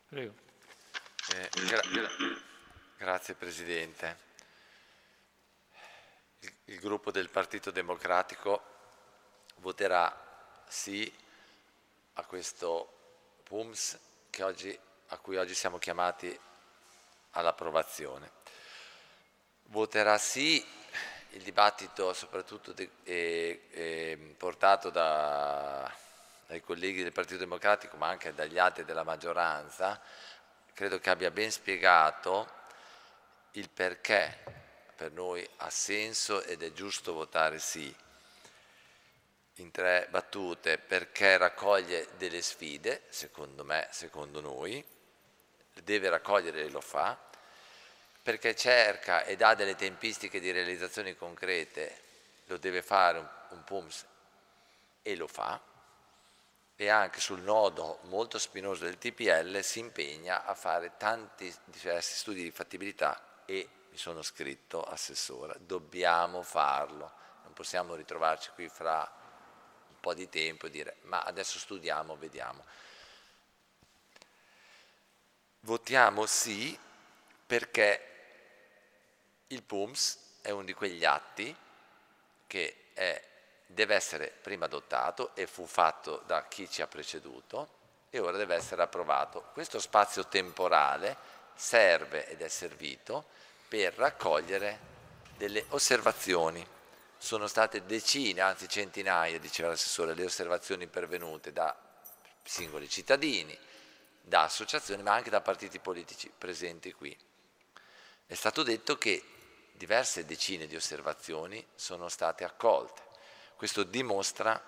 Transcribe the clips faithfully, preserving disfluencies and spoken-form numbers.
Prego. Eh, gra- grazie Presidente. Il, il gruppo del Partito Democratico voterà sì a questo P U M S che oggi, a cui oggi siamo chiamati all'approvazione. Voterà sì il dibattito soprattutto de, eh, eh, portato da, dai colleghi del Partito Democratico ma anche dagli altri della maggioranza, credo che abbia ben spiegato il perché per noi ha senso ed è giusto votare sì. In tre battute: perché raccoglie delle sfide, secondo me, secondo noi, deve raccogliere e lo fa, perché cerca e dà delle tempistiche di realizzazioni concrete, lo deve fare un, un P U M S e lo fa, e anche sul nodo molto spinoso del T P L si impegna a fare tanti diversi studi di fattibilità e mi sono scritto assessora, dobbiamo farlo, non possiamo ritrovarci qui fra un po' di tempo e dire ma adesso studiamo, vediamo. Votiamo sì perché il P U M S è uno di quegli atti che è, deve essere prima adottato e fu fatto da chi ci ha preceduto e ora deve essere approvato. Questo spazio temporale serve ed è servito per raccogliere delle osservazioni. Sono state decine, anzi centinaia, diceva l'assessore, le osservazioni pervenute da singoli cittadini, da associazioni, ma anche da partiti politici presenti qui. È stato detto che diverse decine di osservazioni sono state accolte. Questo dimostra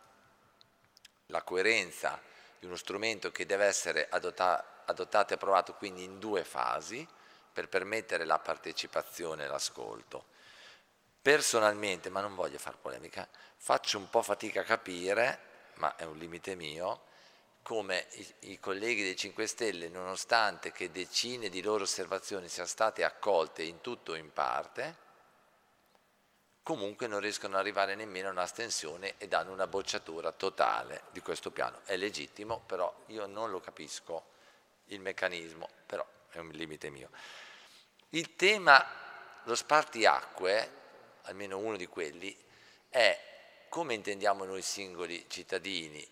la coerenza di uno strumento che deve essere adotta- adottato e approvato quindi in due fasi per permettere la partecipazione e l'ascolto. Personalmente, ma non voglio fare polemica, faccio un po' fatica a capire, ma è un limite mio, come i, i colleghi dei cinque Stelle, nonostante che decine di loro osservazioni siano state accolte in tutto o in parte, comunque non riescono ad arrivare nemmeno a un'astensione e danno una bocciatura totale di questo piano. È legittimo, però io non lo capisco il meccanismo, però è un limite mio. Il tema, lo spartiacque, almeno uno di quelli, è come intendiamo noi singoli cittadini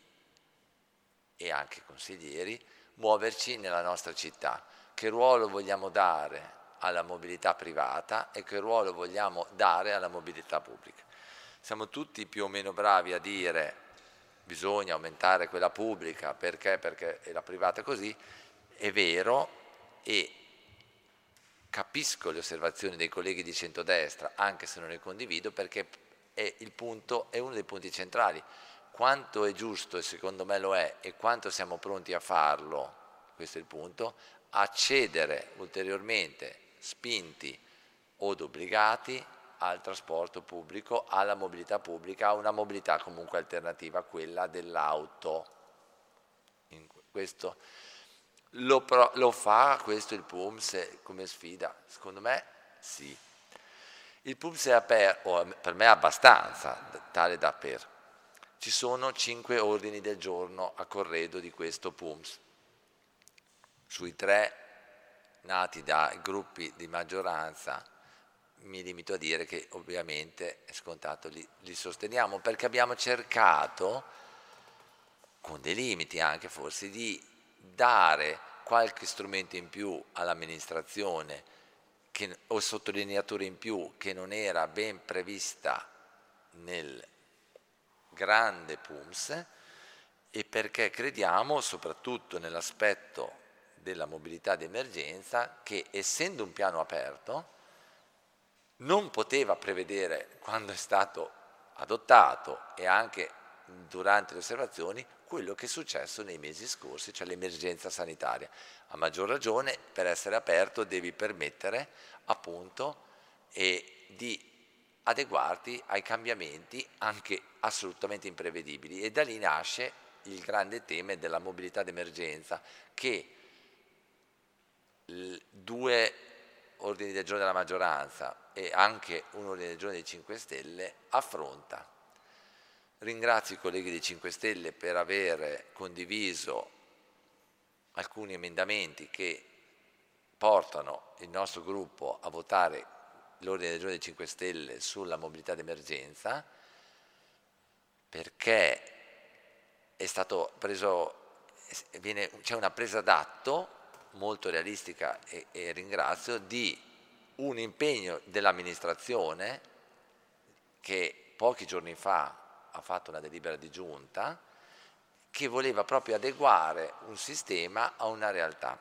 e anche consiglieri muoverci nella nostra città, che ruolo vogliamo dare alla mobilità privata e che ruolo vogliamo dare alla mobilità pubblica. Siamo tutti più o meno bravi a dire bisogna aumentare quella pubblica perché, perché è la privata così, è vero, e capisco le osservazioni dei colleghi di centrodestra, anche se non le condivido, perché è, il punto, è uno dei punti centrali. Quanto è giusto, e secondo me lo è, e quanto siamo pronti a farlo, questo è il punto, accedere ulteriormente, spinti o obbligati, al trasporto pubblico, alla mobilità pubblica, a una mobilità comunque alternativa a quella dell'auto. In questo lo, pro, lo fa questo il P U M S come sfida? Secondo me sì. Il P U M S è aperto, per me è abbastanza, tale da per. Ci sono cinque ordini del giorno a corredo di questo P U M S. Sui tre nati da gruppi di maggioranza mi limito a dire che ovviamente è scontato li, li sosteniamo perché abbiamo cercato, con dei limiti anche forse, di dare qualche strumento in più all'amministrazione che, o sottolineatura in più che non era ben prevista nel grande P U M S e perché crediamo soprattutto nell'aspetto della mobilità di emergenza che, essendo un piano aperto, non poteva prevedere, quando è stato adottato e anche durante le osservazioni, quello che è successo nei mesi scorsi, cioè l'emergenza sanitaria. A maggior ragione, per essere aperto devi permettere appunto e di adeguarti ai cambiamenti anche assolutamente imprevedibili, e da lì nasce il grande tema della mobilità d'emergenza che due ordini del giorno della maggioranza e anche un ordine del giorno dei cinque Stelle affronta. Ringrazio i colleghi dei cinque Stelle per aver condiviso alcuni emendamenti che portano il nostro gruppo a votare l'ordine del giorno dei cinque Stelle sulla mobilità d'emergenza, perché è stato preso, viene, c'è una presa d'atto molto realistica e, e ringrazio di un impegno dell'amministrazione che pochi giorni fa ha fatto una delibera di giunta che voleva proprio adeguare un sistema a una realtà.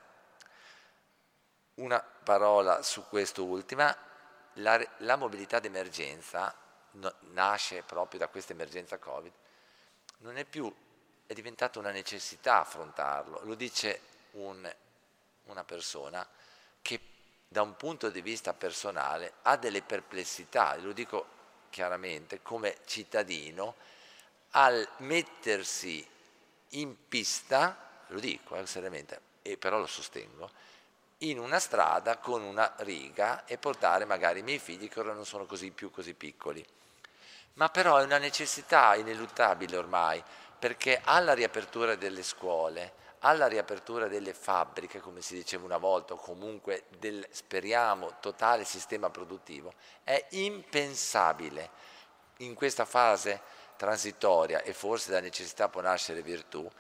Una parola su quest'ultima, la, la mobilità d'emergenza no, nasce proprio da questa emergenza Covid, non è più, è diventata una necessità affrontarlo, lo dice un, una persona che da un punto di vista personale ha delle perplessità, lo dico chiaramente, come cittadino, al mettersi in pista, lo dico eh, seriamente, e però lo sostengo, in una strada con una riga e portare magari i miei figli che ora non sono così più così piccoli. Ma però è una necessità ineluttabile ormai, perché alla riapertura delle scuole, alla riapertura delle fabbriche, come si diceva una volta, o comunque del, speriamo, totale sistema produttivo, è impensabile in questa fase transitoria, e forse da necessità può nascere virtù,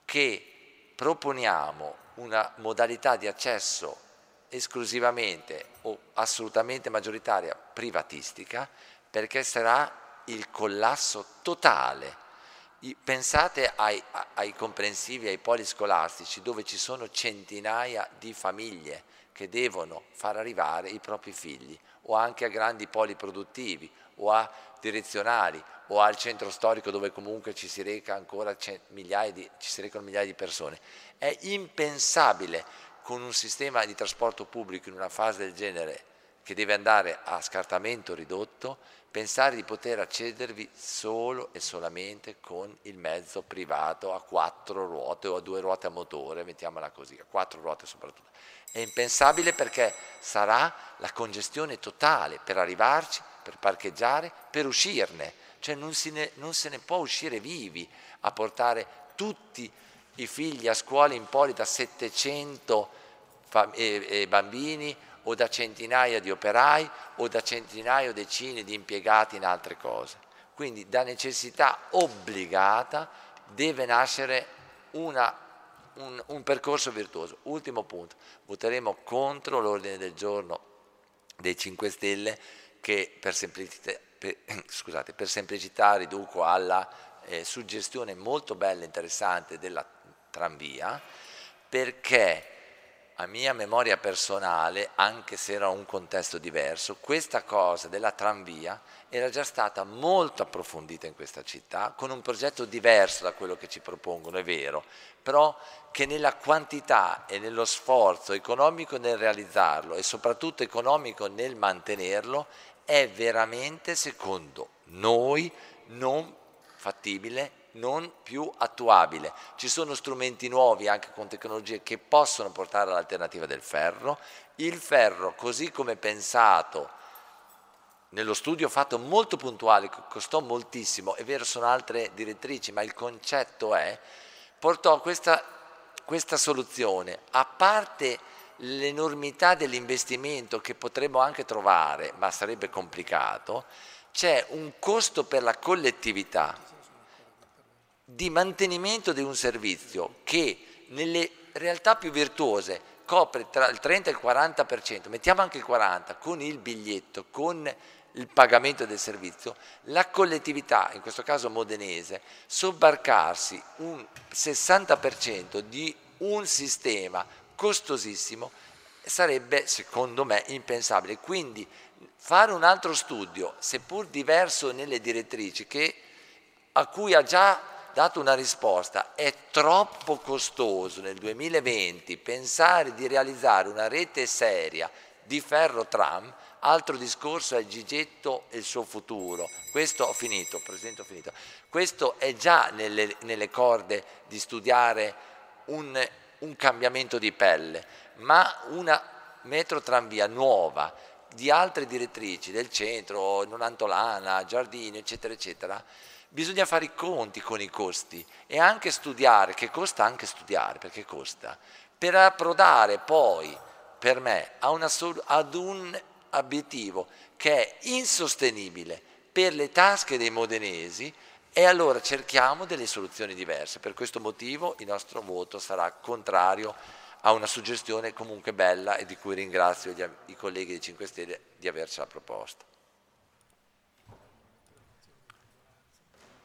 che proponiamo una modalità di accesso esclusivamente o assolutamente maggioritaria privatistica, perché sarà il collasso totale. Pensate ai, ai comprensivi, ai poli scolastici, dove ci sono centinaia di famiglie che devono far arrivare i propri figli, o anche a grandi poli produttivi, o a direzionali, o al centro storico dove comunque ci si reca ancora migliaia di, ci si recano migliaia di persone. È impensabile con un sistema di trasporto pubblico in una fase del genere che deve andare a scartamento ridotto, pensare di poter accedervi solo e solamente con il mezzo privato a quattro ruote o a due ruote a motore, mettiamola così, a quattro ruote soprattutto. È impensabile perché sarà la congestione totale per arrivarci, per parcheggiare, per uscirne. Cioè non, si ne, non se ne può uscire vivi a portare tutti i figli a scuola in poli da settecento e, e bambini, o da centinaia di operai, o da centinaia o decine di impiegati in altre cose. Quindi da necessità obbligata deve nascere una, un, un percorso virtuoso. Ultimo punto, voteremo contro l'ordine del giorno dei cinque Stelle che per semplicità, per, scusate, per semplicità riduco alla eh, suggestione molto bella e interessante della tranvia, perché a mia memoria personale, anche se era un contesto diverso, questa cosa della tranvia era già stata molto approfondita in questa città, con un progetto diverso da quello che ci propongono, è vero, però che nella quantità e nello sforzo economico nel realizzarlo e soprattutto economico nel mantenerlo è veramente, secondo noi, non fattibile, non più attuabile. Ci sono strumenti nuovi anche con tecnologie che possono portare all'alternativa del ferro. Il ferro, così come pensato nello studio fatto molto puntuale, che costò moltissimo, è vero sono altre direttrici, ma il concetto è, portò questa, questa soluzione, a parte l'enormità dell'investimento che potremmo anche trovare, ma sarebbe complicato, c'è un costo per la collettività di mantenimento di un servizio che nelle realtà più virtuose copre tra il trenta e il quaranta per cento, mettiamo anche il quaranta per cento, con il biglietto, con il pagamento del servizio, la collettività, in questo caso modenese, sobbarcarsi un sessanta per cento di un sistema costosissimo sarebbe, secondo me, impensabile. Quindi fare un altro studio, seppur diverso nelle direttrici, che, a cui ha già dato una risposta, è troppo costoso nel duemilaventi pensare di realizzare una rete seria di ferro tram, altro discorso è Gigetto e il suo futuro. Questo ho finito, Presidente, ho finito. Questo è già nelle, nelle corde di studiare un, un cambiamento di pelle, ma una metro tranvia nuova di altre direttrici del centro, Nonantolana, Giardini, eccetera, eccetera, bisogna fare i conti con i costi e anche studiare, che costa anche studiare, perché costa, per approdare poi, per me, a una sol- ad un obiettivo che è insostenibile per le tasche dei modenesi, e allora cerchiamo delle soluzioni diverse. Per questo motivo il nostro voto sarà contrario a una suggestione comunque bella e di cui ringrazio gli, i colleghi dei cinque Stelle di avercela proposta.